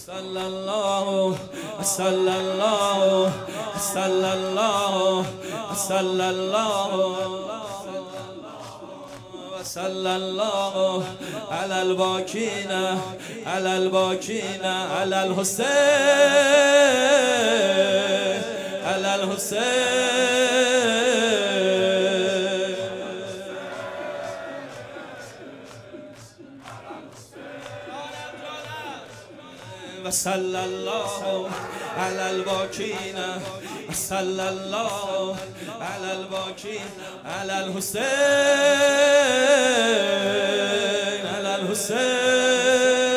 صلی الله صلی الله صلی الله صلی الله صلی الله علی الباکین علی الباکین علی الحسین علی الحسین صلی الله علی الباکین صلی الله علی الباکین علی الحسین علی الحسین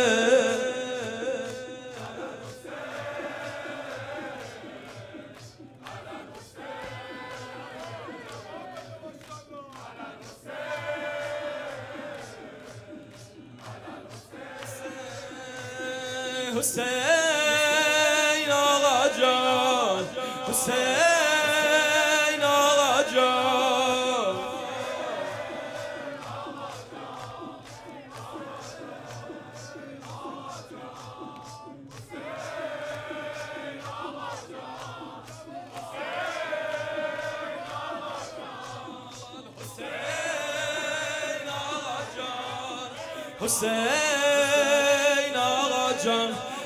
حسین آقا جان حسین آقا جان حسین آقا جان